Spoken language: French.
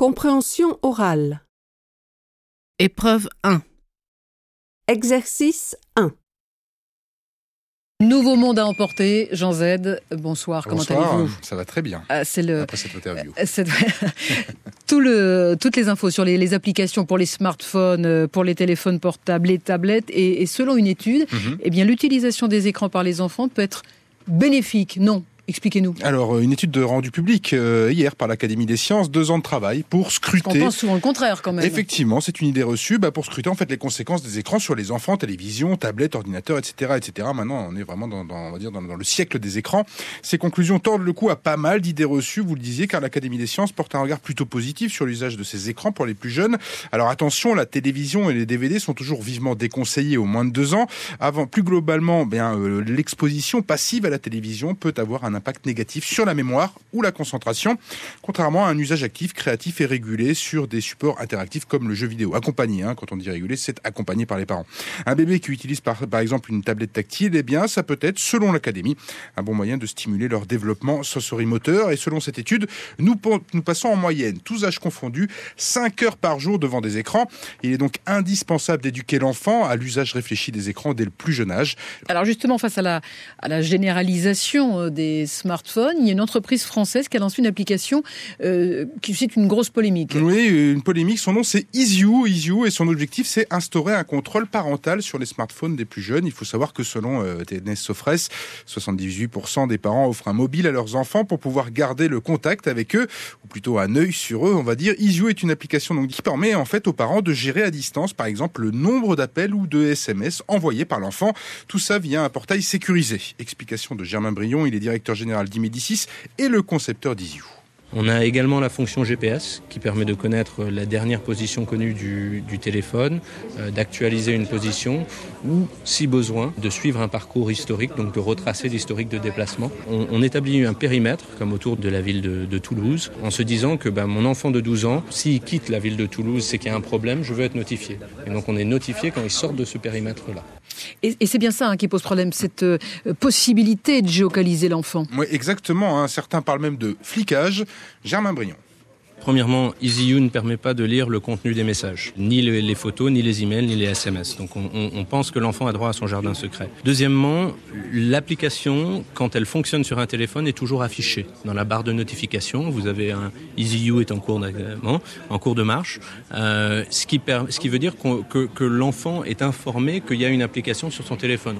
Compréhension orale. Épreuve 1. Exercice 1. Nouveau monde à emporter, Jean Z, bonsoir, comment allez-vous ? Ça va très bien, C'est le... après cette interview. Toutes les infos sur les applications pour les smartphones, pour les téléphones portables, les tablettes, et selon une étude, eh bien, l'utilisation des écrans par les enfants peut être bénéfique, non ? Expliquez-nous. Alors, une étude rendue publique hier par l'Académie des sciences, 2 ans de travail pour scruter... On pense souvent le contraire quand même. Effectivement, c'est une idée reçue pour scruter en fait les conséquences des écrans sur les enfants, télévision, tablettes, ordinateurs, etc., etc. Maintenant, on est vraiment dans le siècle des écrans. Ces conclusions tordent le cou à pas mal d'idées reçues, vous le disiez, car l'Académie des sciences porte un regard plutôt positif sur l'usage de ces écrans pour les plus jeunes. Alors attention, la télévision et les DVD sont toujours vivement déconseillés aux moins de 2 ans. Plus globalement, l'exposition passive à la télévision peut avoir un impact négatif sur la mémoire ou la concentration, contrairement à un usage actif, créatif et régulé sur des supports interactifs comme le jeu vidéo. Accompagné, quand on dit régulé, c'est accompagné par les parents. Un bébé qui utilise par exemple une tablette tactile, ça peut être, selon l'Académie, un bon moyen de stimuler leur développement sensorimoteur. Et selon cette étude, nous passons en moyenne, tous âges confondus, 5 heures par jour devant des écrans. Il est donc indispensable d'éduquer l'enfant à l'usage réfléchi des écrans dès le plus jeune âge. Alors justement, face à la généralisation des smartphones, il y a une entreprise française qui a lancé une application qui suscite une grosse polémique. Oui, une polémique. Son nom, c'est EasyU, et son objectif, c'est instaurer un contrôle parental sur les smartphones des plus jeunes. Il faut savoir que selon TNS Sofres, 78% des parents offrent un mobile à leurs enfants pour pouvoir garder le contact avec eux, ou plutôt un œil sur eux, on va dire. EasyU est une application qui permet en fait aux parents de gérer à distance, par exemple, le nombre d'appels ou de SMS envoyés par l'enfant. Tout ça via un portail sécurisé. Explication de Germain Brion, il est directeur général d'Imédicis et le concepteur d'EasyU. On a également la fonction GPS qui permet de connaître la dernière position connue du téléphone, d'actualiser une position ou, si besoin, de suivre un parcours historique, donc de retracer l'historique de déplacement. On établit un périmètre, comme autour de la ville de Toulouse, en se disant que mon enfant de 12 ans, s'il quitte la ville de Toulouse, c'est qu'il y a un problème, je veux être notifié. Et donc on est notifié quand il sort de ce périmètre-là. Et c'est bien ça qui pose problème, cette possibilité de géolocaliser l'enfant. Oui, exactement. Certains parlent même de flicage. Germain Brion. Premièrement, EasyU ne permet pas de lire le contenu des messages, ni les photos, ni les emails, ni les SMS. Donc on pense que l'enfant a droit à son jardin secret. Deuxièmement, l'application, quand elle fonctionne sur un téléphone, est toujours affichée. Dans la barre de notification, vous avez un EasyU est en cours de marche, ce qui veut dire que l'enfant est informé qu'il y a une application sur son téléphone.